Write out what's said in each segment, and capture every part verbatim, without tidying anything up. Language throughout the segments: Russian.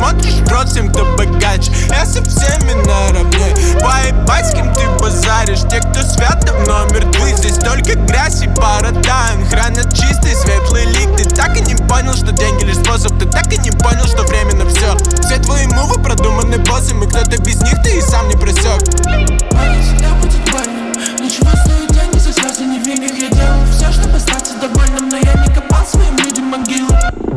смотришь в рот всем, кто богаче. Я со всеми наравне. Поебать, с кем ты базаришь. Те, кто свят, давно мертвы. Здесь только грязь и пара тайн. Хранят чистый, светлый лик. Ты так и не понял, что деньги лишь способ. Ты так и не понял, что временно все. Все твои мувы продуманы боссом. И кто-то без них ты и сам не просек. Парень всегда будет больным. Ничего стоит деньги за слезы невинных. Я делал все, чтобы остаться довольным, но я не копал своим людям могилу.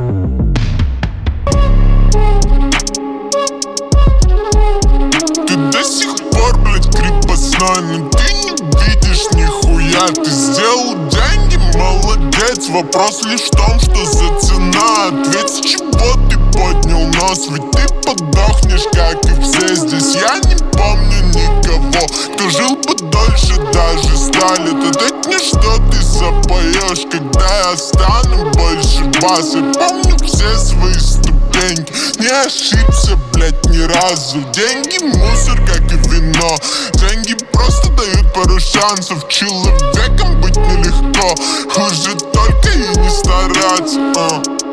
Ты до сих пор, блядь, крепостной, но ты не видишь нихуя. Ты сделал деньги, молодец. Вопрос лишь в том, что за цена. Ответь, с чего ты поднял нос. Ведь ты подохнешь, как и все здесь. Я не помню никого, кто жил бы дольше даже ста лет. Ответь, что ты запоешь, когда я стану больше вас. Я помню все свои ступеньки, не ошибся, блядь, ни разу. Деньги мусор, как и вино. Деньги просто дают пару шансов. Человеком быть нелегко, хуже только и не стараться. uh.